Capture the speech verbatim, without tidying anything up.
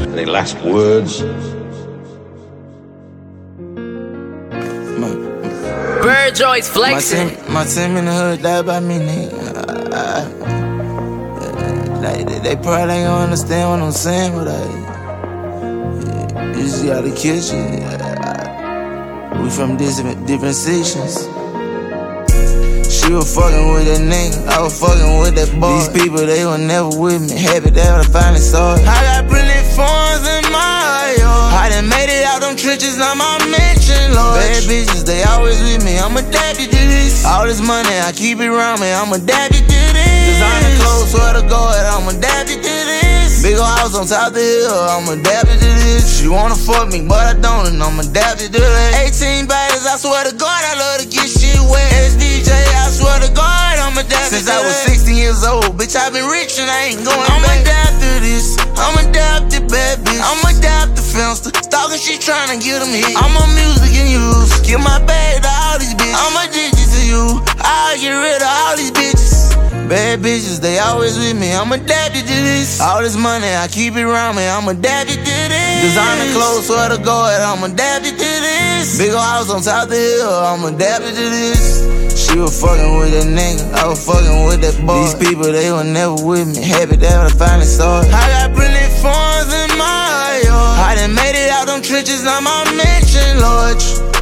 Any last words? Bird Joy's flexing. My team, my team in the hood die by me, nigga. I, I, like, they, they probably ain't gonna understand what I'm saying, but I, you just gotta catch it. I, we from different, different sections. She was fucking with that nigga, I was fucking with that boy. These people, they were never with me. Happy that I finally saw it. I got plenty funds in my yard. I done made it out them trenches, now my mansion, Lord. Bad bitches, they always with me, I'm adapted to this. All this money, I keep it around me, I'm adapted to this. Designer clothes, swear to God, I'm adapted to this. Big ol' house on top of the hill, I'm adapted to this. She wanna fuck me, but I don't, and I'm adapted to that. eighteen baddies, I swear to God, I love to get shit wet. S D J, I swear to God, I'm adapted. Since I was sixteen years old, bitch, I been rich and I ain't going I'm back. I'm adapted to this, I'm adapted, bad bitch. I'm adapted, Finster. Stalking shit, tryna get them hit. I'm on music and use. Give my bag to all these bitches. I'm addicted to you. I'll get rid of all these bitches. Bad bitches, they always with me. I'm adapted to this. All this money, I keep it around me. I'm adapted to this. Designer clothes, swear to God, I'm adapted to this. Big ol' house on top of the hill, I'm adapted to this. She was fucking with that nigga, I was fucking with that boy. These people, they were never with me. Happy that I finally saw it. I got plenty funds in my yard. I done made it out them trenches, now my mansion, Lord.